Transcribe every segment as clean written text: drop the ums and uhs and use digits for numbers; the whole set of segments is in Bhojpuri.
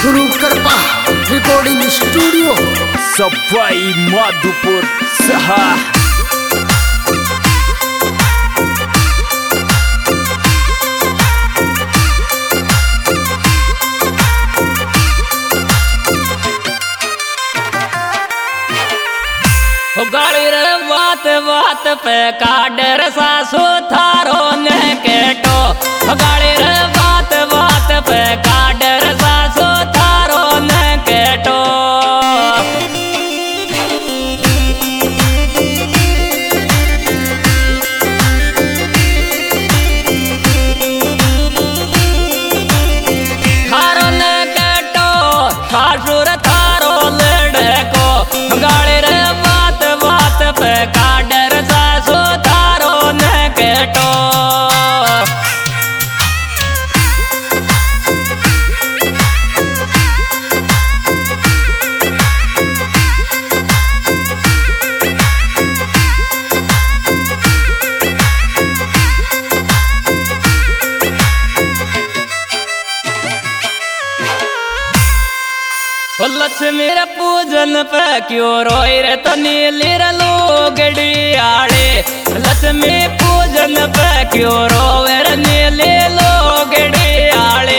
गुरु कृपा रिकॉर्डिंग स्टूडियो सफाई माधोपुर सहा। गाड़ी रे बात बात पे काडर सासु थारो ने केटो। गाड़ी रे बात बात पे काडर सासु थारो ने केटो। थारो ने केटो सासुर थारो लेड़े को। गाड़ी रे पे काडर सासु थारो ने केटो। लक्ष्मी रे पूजन पे क्यों रोई रे तो नीली रे लोगड़ी आड़े। लक्ष्मी पूजन पे क्यों रोवे रे नीली लोगड़ी आड़े।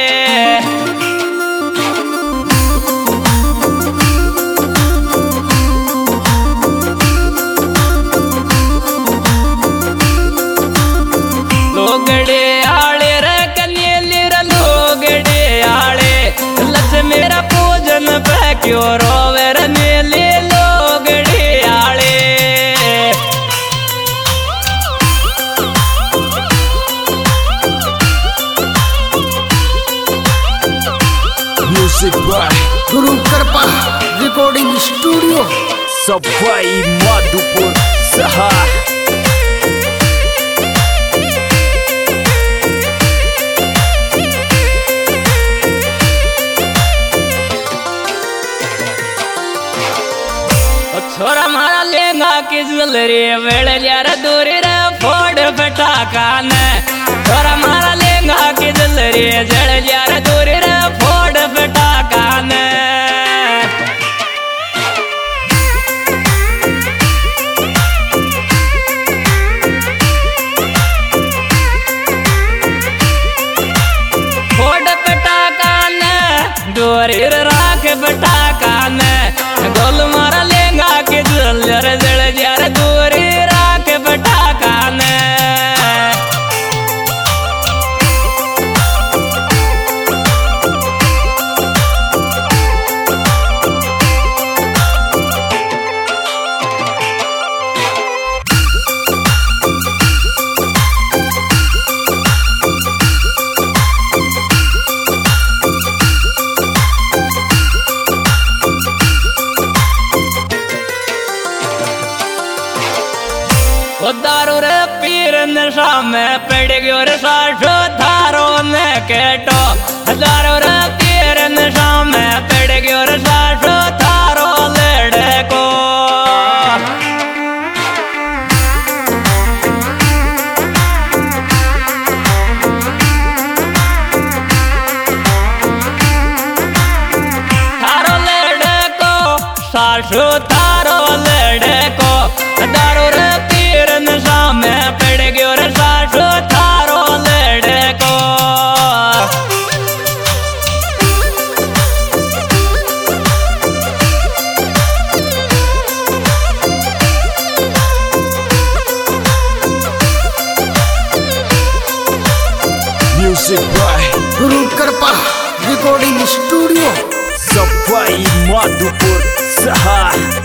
लोगड़ी आड़े रे कनीली रे लोगड़ी आड़े। लक्ष्मी रे पूजन पे क्यों रोवे रे नीली लोगड़ी आड़े। Music by Guru Kripa recording studio सफाई माधोपुर सहा। छोरा मारा लेंगा की ज्वेलरी वेड़ यार दूरी रे फोड़ फटाका ने। छोरा मारा लेंगा की ज्वेलरी जड़ यार दूरी रे फोड़ फटाका ने। फोड़ फटाका ने दूरी रे राख फटाका ने। गोल मारा लेंगा के जल जड़ जार दूरी राख फटाका ने। दारू रे पीर नशा में पड़ गयो रे सासु थारो ने केटो। दारू रे पीर नशा में पड़ गयो रे सासु थारो लेड़े को। थारो लेड़े को सासु थारो लेड़े को। दारू रे नशा में पड़ गयो रे सासु थारो लेड़े को। Music by Guru Kripa recording studio सफाई माधोपुर सहा।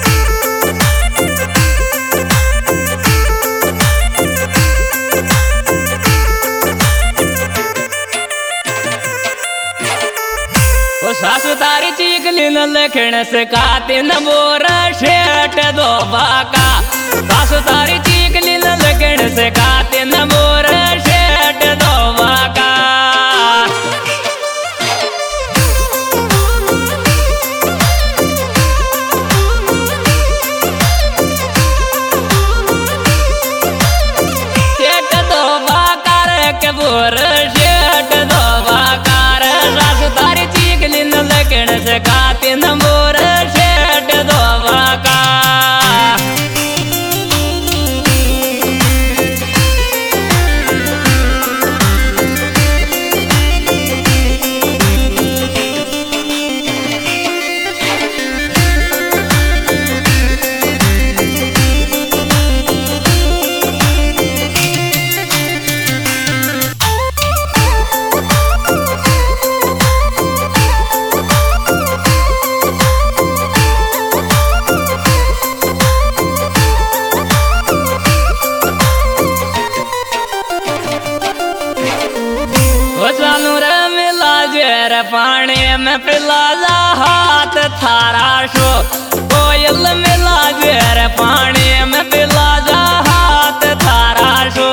सासु तारी चीकली न लखण से काते न मोर शेट दो बाका। सासु तारी चीकली न लखण से काते न मोर शेट दो बाका। शेट दो बाकार के बोर शेट दो बाकार। सासु तारी चीकली न का 3 बोर शेट दोबा का चालू रे मिला जेर पानी में पिला जा हाथ थारा शो कोयल मिला जेर पानी में पिला जा हाथ थारा शो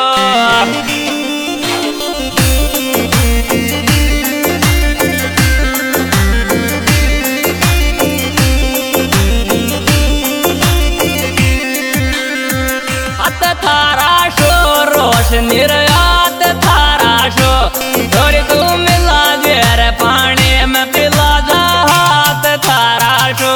हाथ थारा शो रोशनी हाथ थारा शो थोड़ी तू मिला जेर पानी में पिला जा हाथ थारा शो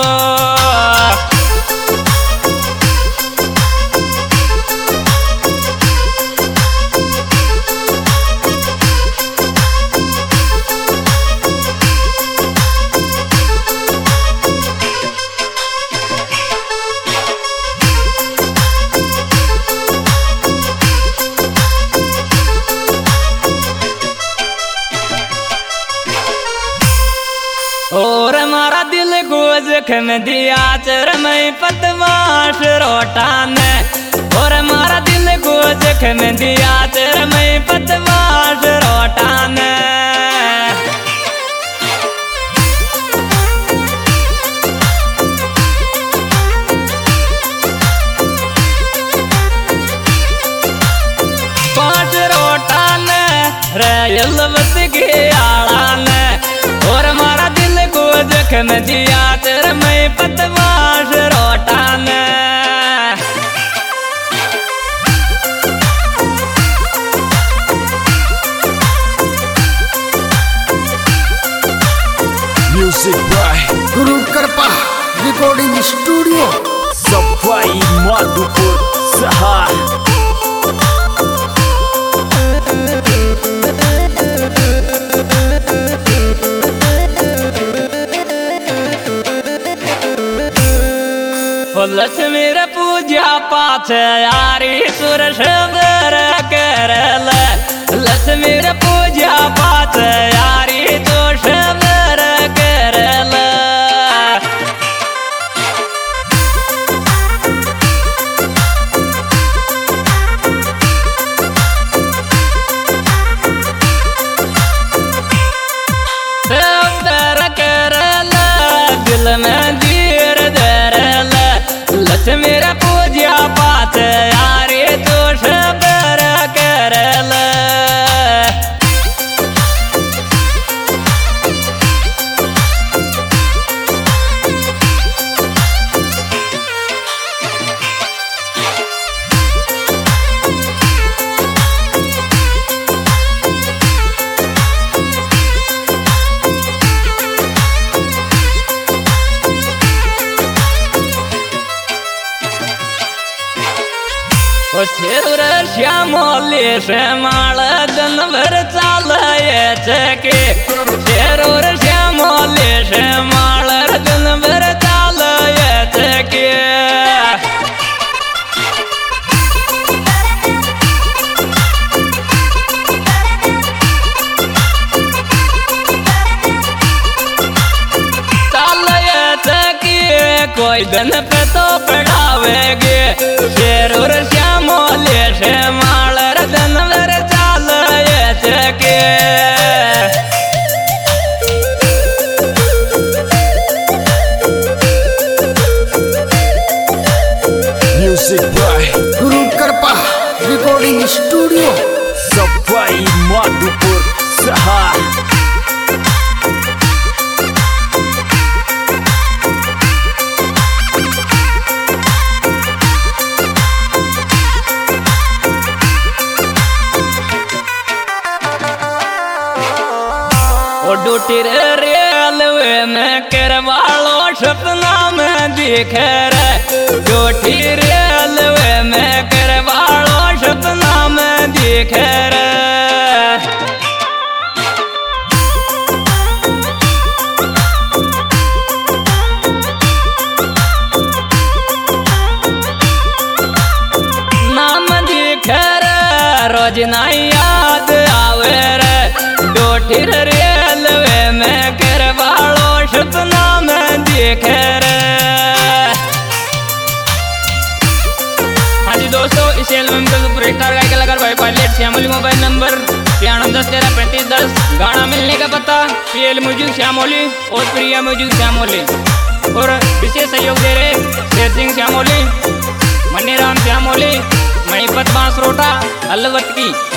और मारा दिल को जख्म दिया चरमई पतवाश रोटा ने और मारा दिल को जख्म दिया चरमई पतवाश रोटा ने पांच रोटा ने रेल बस के आड़ा ने और मारा दिल को जख्म दिया तेरे मैं पतवाश रोटा ने Music by Guru Kripa recording studio Safai Madhupur Sahar Lakshmi रे पूजा पाठ यारी सुर शबर करल लक्ष्मी रे पूजा पाठ यारी तो शबर करल शबर करल दिल में धीर धरल लक्ष्मी रे पूजा पाठ यारी तो शबर करल शेर श्यामोली श्यामाळ जनवर चालये के शेर श्यामोली श्यामाळ जनवर चालये के कोई दिन पे तो पढ़ावेगे शेर और श्यामोले श्यामाल जनवर चाल के Music by Guru Kripa recording studio Safai Madhupur Sahar duty railway में कर वालो सपना में दिखे रे, छोटी रेलवे में कर वालो सपना में दिखे रे। रोज ना याद आवे रे, डोठी रेलवे में कर वालो सपना में दिखे रे। हाँ जी दोस्तों, इस एल्बम के सुपरस्टार गायक कलाकार भाई पायलट श्यामोली, मोबाइल नंबर 9610133510, गाना मिलने का पता पीएल म्यूजिक श्यामोली और प्रिया म्यूजिक श्यामोली। और विशेष सहयोग दे रहे शेर सिंह श्यामोली, मनीराम श्यामोली, महिपत बांसरोटा, अलवत की।